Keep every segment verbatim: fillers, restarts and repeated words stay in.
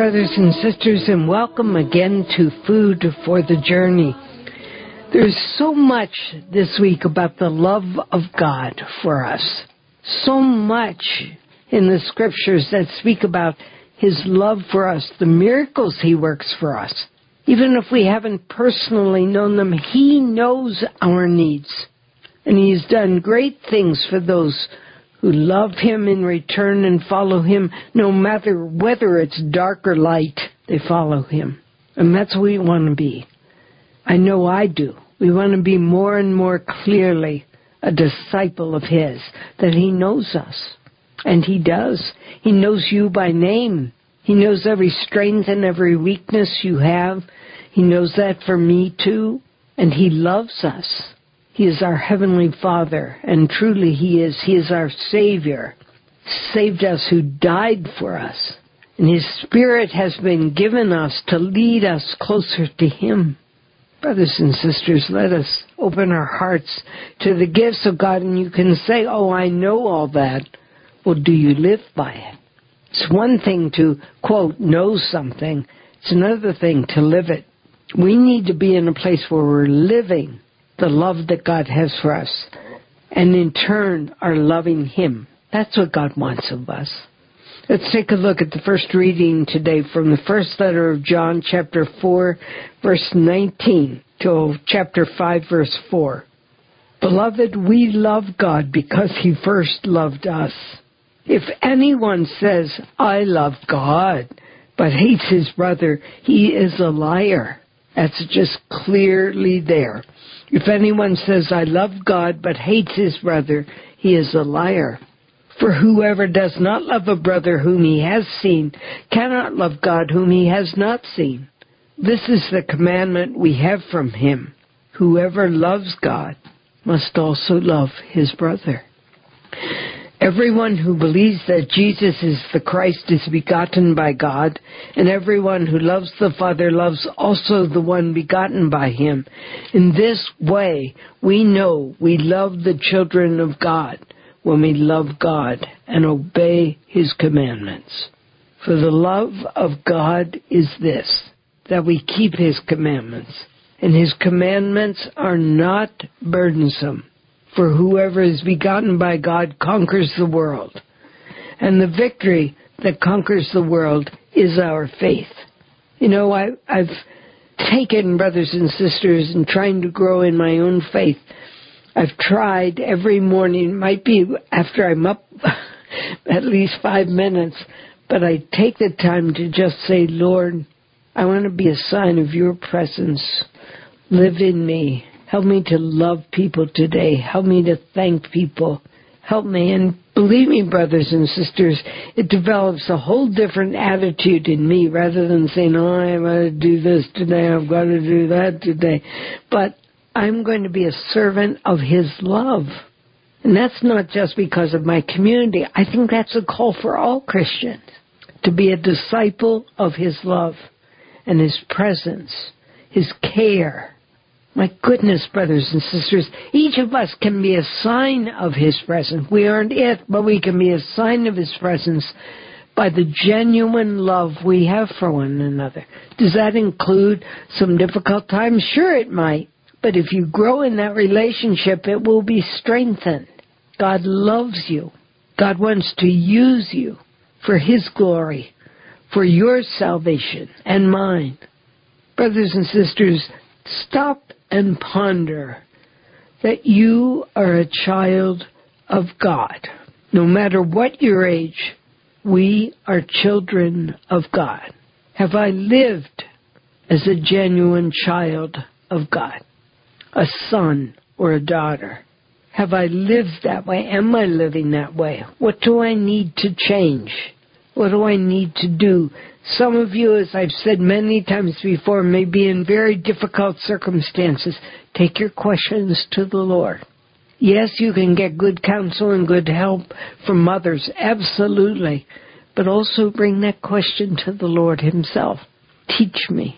brothers and sisters, and welcome again to Food for the Journey. There's so much this week about the love of God for us. So much in the scriptures that speak about His love for us, the miracles He works for us. Even if we haven't personally known them, He knows our needs. And He's done great things for those who love Him in return and follow Him, no matter whether it's dark or light, they follow Him. And that's what we want to be. I know I do. We want to be more and more clearly a disciple of His, that He knows us. And He does. He knows you by name. He knows every strength and every weakness you have. He knows that for me too. And He loves us. He is our Heavenly Father, and truly He is. He is our Savior, saved us, who died for us. And His Spirit has been given us to lead us closer to Him. Brothers and sisters, let us open our hearts to the gifts of God, and you can say, oh, I know all that. Well, do you live by it? It's one thing to, quote, know something. It's another thing to live it. We need to be in a place where we're living the love that God has for us, and in turn are loving Him. That's what God wants of us. Let's take a look at the first reading today from the first letter of John, chapter four, verse nineteen, to chapter five, verse four. Beloved, we love God because He first loved us. If anyone says, I love God, but hates his brother, he is a liar. That's just clearly there. If anyone says, I love God, but hates his brother, he is a liar. For whoever does not love a brother whom he has seen cannot love God whom he has not seen. This is the commandment we have from Him. Whoever loves God must also love his brother. Everyone who believes that Jesus is the Christ is begotten by God, and everyone who loves the Father loves also the one begotten by Him. In this way, we know we love the children of God, when we love God and obey His commandments. For the love of God is this, that we keep His commandments, and His commandments are not burdensome. For whoever is begotten by God conquers the world. And the victory that conquers the world is our faith. You know, I, I've taken, brothers and sisters, in trying to grow in my own faith. I've tried every morning, might be after I'm up at least five minutes, but I take the time to just say, Lord, I want to be a sign of Your presence. Live in me. Help me to love people today. Help me to thank people. Help me. And believe me, brothers and sisters, it develops a whole different attitude in me rather than saying, oh, I'm going to do this today, I've got to do that today. But I'm going to be a servant of His love. And that's not just because of my community. I think that's a call for all Christians, to be a disciple of His love and His presence, His care. My goodness, brothers and sisters, each of us can be a sign of His presence. We aren't it, but we can be a sign of His presence by the genuine love we have for one another. Does that include some difficult times? Sure, it might. But if you grow in that relationship, it will be strengthened. God loves you. God wants to use you for His glory, for your salvation and mine. Brothers and sisters, stop and ponder that you are a child of God. No matter what your age, we are children of God. Have I lived as a genuine child of God? A son or a daughter? Have I lived that way? Am I living that way? What do I need to change? What do I need to do? Some of you, as I've said many times before, may be in very difficult circumstances. Take your questions to the Lord. Yes, you can get good counsel and good help from others, absolutely. But also bring that question to the Lord Himself. Teach me.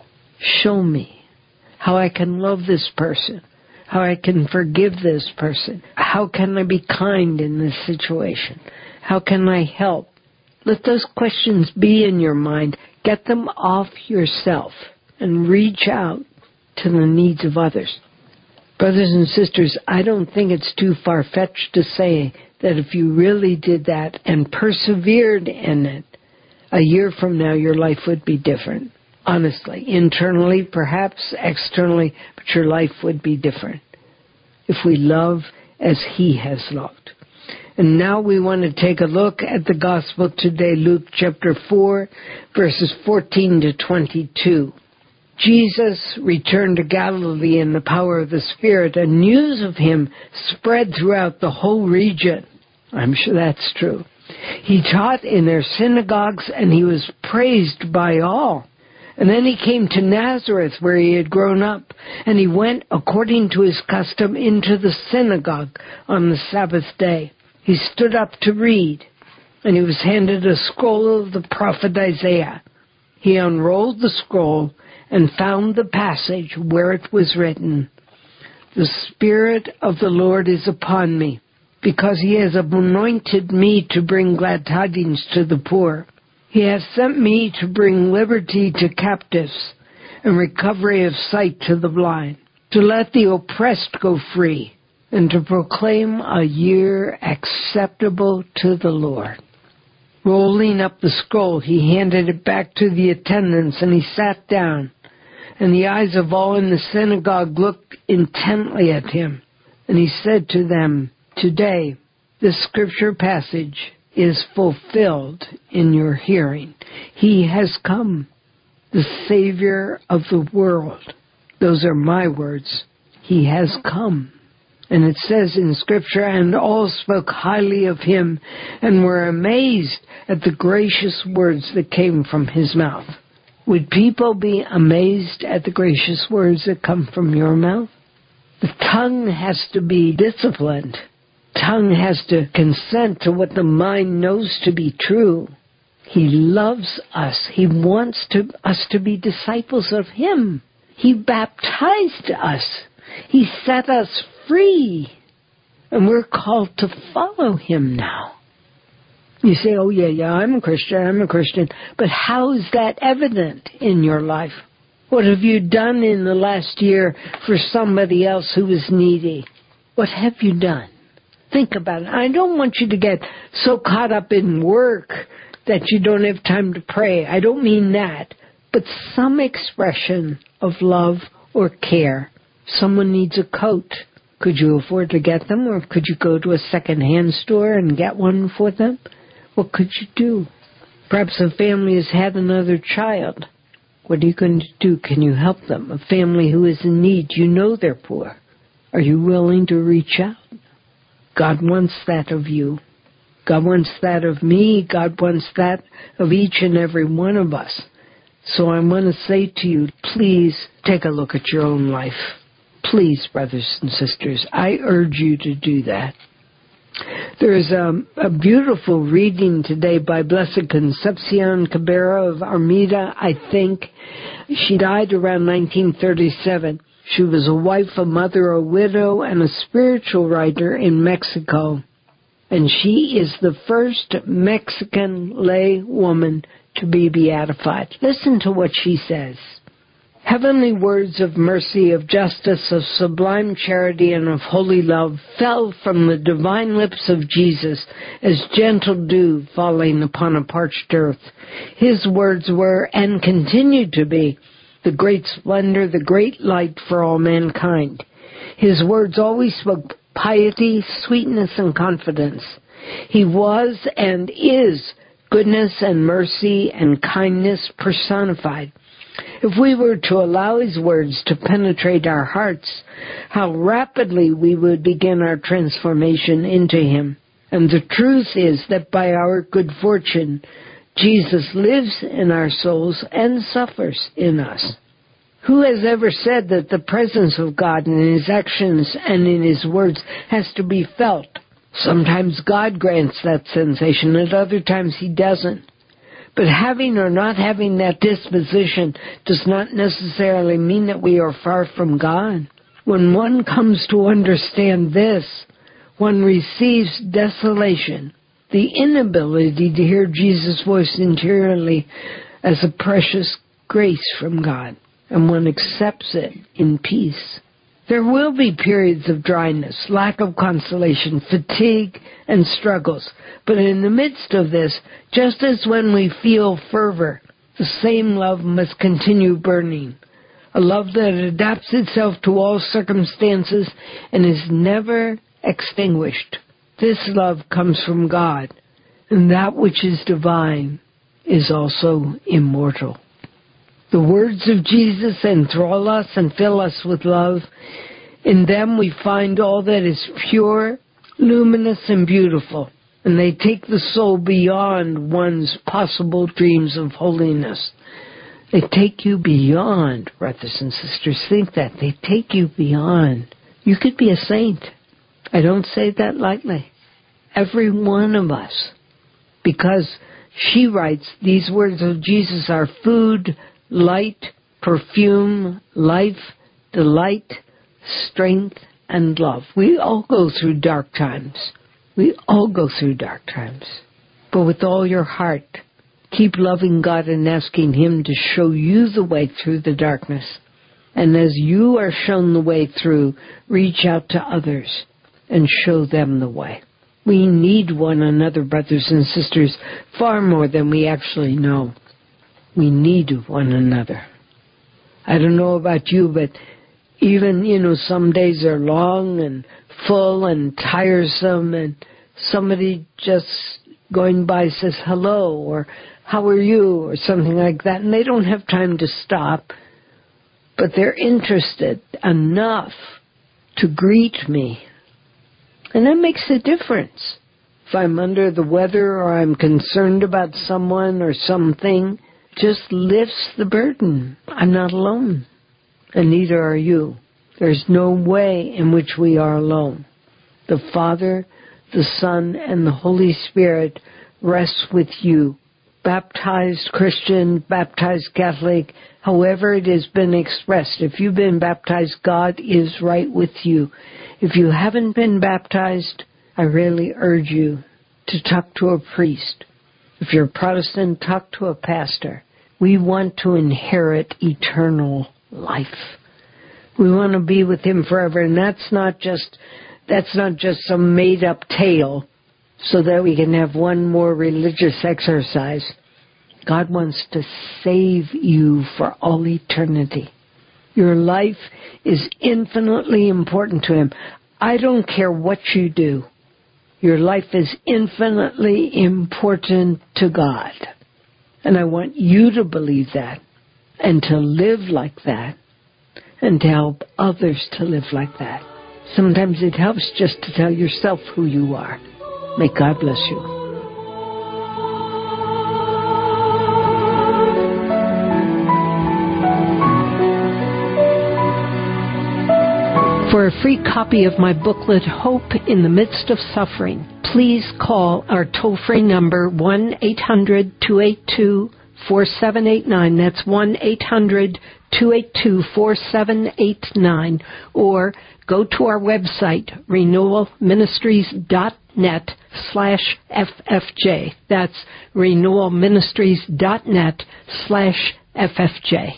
Show me how I can love this person, how I can forgive this person. How can I be kind in this situation? How can I help? Let those questions be in your mind. Get them off yourself and reach out to the needs of others. Brothers and sisters, I don't think it's too far-fetched to say that if you really did that and persevered in it, a year from now your life would be different. Honestly, internally, perhaps externally, but your life would be different if we love as He has loved. And now we want to take a look at the Gospel today, Luke chapter four, verses fourteen to twenty-two. Jesus returned to Galilee in the power of the Spirit, and news of Him spread throughout the whole region. I'm sure that's true. He taught in their synagogues, and He was praised by all. And then He came to Nazareth, where He had grown up, and He went, according to His custom, into the synagogue on the Sabbath day. He stood up to read, and He was handed a scroll of the prophet Isaiah. He unrolled the scroll and found the passage where it was written, "The Spirit of the Lord is upon me, because He has anointed me to bring glad tidings to the poor. He has sent me to bring liberty to captives and recovery of sight to the blind, to let the oppressed go free, and to proclaim a year acceptable to the Lord." Rolling up the scroll, He handed it back to the attendants, and He sat down. And the eyes of all in the synagogue looked intently at Him. And He said to them, "Today, this scripture passage is fulfilled in your hearing. He has come, the Savior of the world." Those are my words. He has come. And it says in Scripture, "And all spoke highly of Him and were amazed at the gracious words that came from His mouth." Would people be amazed at the gracious words that come from your mouth? The tongue has to be disciplined. Tongue has to consent to what the mind knows to be true. He loves us. He wants to, us to be disciples of Him. He baptized us. He set us free. And we're called to follow Him now. You say, "Oh, yeah, yeah, I'm a Christian, I'm a Christian." But how is that evident in your life? What have you done in the last year for somebody else who is needy? What have you done? Think about it. I don't want you to get so caught up in work that you don't have time to pray. I don't mean that. But some expression of love or care. Someone needs a coat. Could you afford to get them, or could you go to a second-hand store and get one for them? What could you do? Perhaps a family has had another child. What are you going to do? Can you help them? A family who is in need, you know they're poor. Are you willing to reach out? God wants that of you. God wants that of me. God wants that of each and every one of us. So I want to say to you, please take a look at your own life. Please, brothers and sisters, I urge you to do that. There is a, a beautiful reading today by Blessed Concepcion Cabrera of Armida, I think. She died around nineteen thirty-seven. She was a wife, a mother, a widow, and a spiritual writer in Mexico. And she is the first Mexican lay woman to be beatified. Listen to what she says. "Heavenly words of mercy, of justice, of sublime charity, and of holy love fell from the divine lips of Jesus as gentle dew falling upon a parched earth. His words were, and continue to be, the great splendor, the great light for all mankind. His words always spoke piety, sweetness, and confidence. He was and is goodness and mercy and kindness personified. If we were to allow His words to penetrate our hearts, how rapidly we would begin our transformation into Him. And the truth is that by our good fortune, Jesus lives in our souls and suffers in us. Who has ever said that the presence of God in His actions and in His words has to be felt? Sometimes God grants that sensation, at other times He doesn't. But having or not having that disposition does not necessarily mean that we are far from God. When one comes to understand this, one receives desolation, the inability to hear Jesus' voice interiorly, as a precious grace from God, and one accepts it in peace. There will be periods of dryness, lack of consolation, fatigue, and struggles. But in the midst of this, just as when we feel fervor, the same love must continue burning. A love that adapts itself to all circumstances and is never extinguished. This love comes from God, and that which is divine is also immortal. The words of Jesus enthrall us and fill us with love. In them we find all that is pure, luminous, and beautiful, and they take the soul beyond one's possible dreams of holiness. They take you beyond, brothers and sisters. Think that. They take you beyond. You could be a saint. I don't say that lightly. Every one of us. Because she writes, these words of Jesus are food, light, perfume, life, delight, strength, and love. We all go through dark times. We all go through dark times. But with all your heart, keep loving God and asking Him to show you the way through the darkness. And as you are shown the way through, reach out to others and show them the way. We need one another, brothers and sisters, far more than we actually know. We need one another. I don't know about you, but even, you know, some days are long and full and tiresome, and somebody just going by says hello or how are you or something like that, and they don't have time to stop, but they're interested enough to greet me. And that makes a difference. If I'm under the weather or I'm concerned about someone or something, just lifts the burden. I'm not alone, and neither are you. There's no way in which we are alone. The Father, the Son, and the Holy Spirit rest with you. Baptized Christian, baptized Catholic, however it has been expressed. If you've been baptized, God is right with you. If you haven't been baptized, I really urge you to talk to a priest. If you're Protestant, talk to a pastor. We want to inherit eternal life. We want to be with Him forever, and that's not just that's not just some made-up tale so that we can have one more religious exercise. God wants to save you for all eternity. Your life is infinitely important to Him. I don't care what you do. Your life is infinitely important to God. And I want you to believe that and to live like that and to help others to live like that. Sometimes it helps just to tell yourself who you are. May God bless you. For a free copy of my booklet, Hope in the Midst of Suffering, please call our toll-free number one eight hundred two eight two four seven eight nine. That's one eight hundred two eight two four seven eight nine. Or go to our website, renewal ministries dot net slash F F J. That's renewal ministries dot net slash F F J.